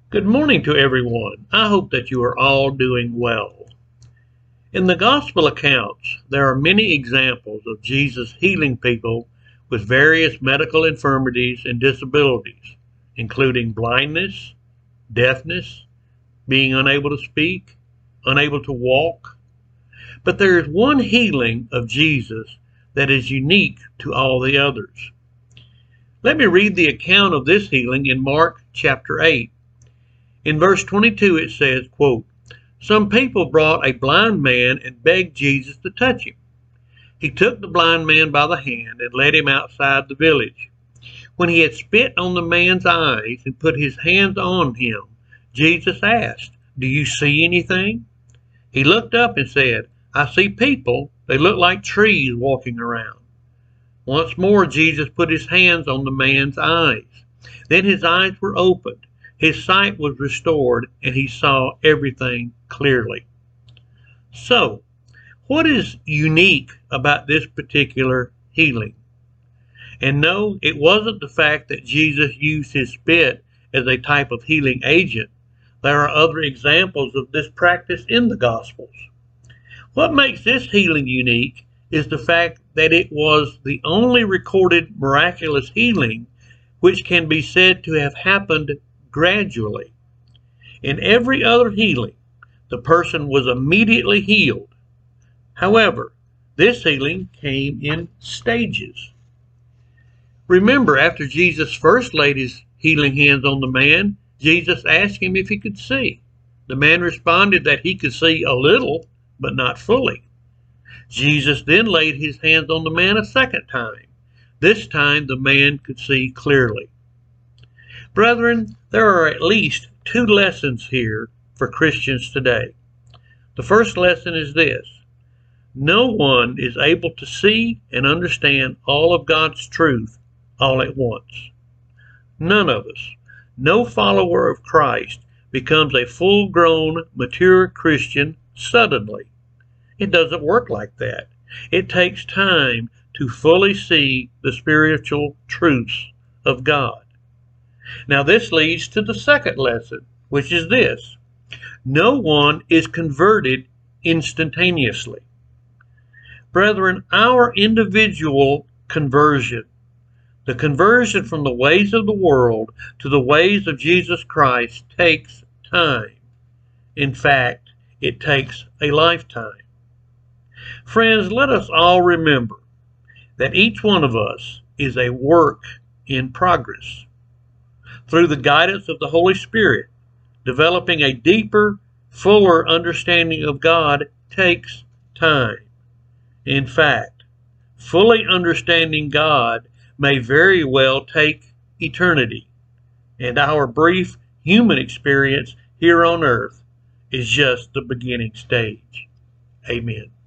Good morning to everyone. I hope that you are all doing well. In the gospel accounts, there are many examples of Jesus healing people with various medical infirmities and disabilities, including blindness, deafness, being unable to speak, unable to walk. But there is one healing of Jesus that is unique to all the others. Let me read the account of this healing in Mark chapter 8. In verse 22 it says, quote, "Some people brought a blind man and begged Jesus to touch him. He took the blind man by the hand and led him outside the village. When he had spit on the man's eyes and put his hands on him, Jesus asked, 'Do you see anything?' He looked up and said, 'I see people. They look like trees walking around.' Once more Jesus put his hands on the man's eyes. Then his eyes were opened. His sight was restored, and he saw everything clearly." So, what is unique about this particular healing? And no, it wasn't the fact that Jesus used his spit as a type of healing agent. There are other examples of this practice in the Gospels. What makes this healing unique is the fact that it was the only recorded miraculous healing which can be said to have happened gradually. In every other healing, the person was immediately healed. However, this healing came in stages. Remember, after Jesus first laid his healing hands on the man, Jesus asked him if he could see. The man responded that he could see a little, but not fully. Jesus then laid his hands on the man a second time. This time the man could see clearly. Brethren, there are at least two lessons here for Christians today. The first lesson is this: no one is able to see and understand all of God's truth all at once. None of us, no follower of Christ, becomes a full-grown, mature Christian suddenly. It doesn't work like that. It takes time to fully see the spiritual truths of God. Now this leads to the second lesson, which is this: no one is converted instantaneously. Brethren, our individual conversion, the conversion from the ways of the world to the ways of Jesus Christ, takes time. In fact, it takes a lifetime. Friends, let us all remember that each one of us is a work in progress. Through the guidance of the Holy Spirit, developing a deeper, fuller understanding of God takes time. In fact, fully understanding God may very well take eternity, and our brief human experience here on earth is just the beginning stage. Amen.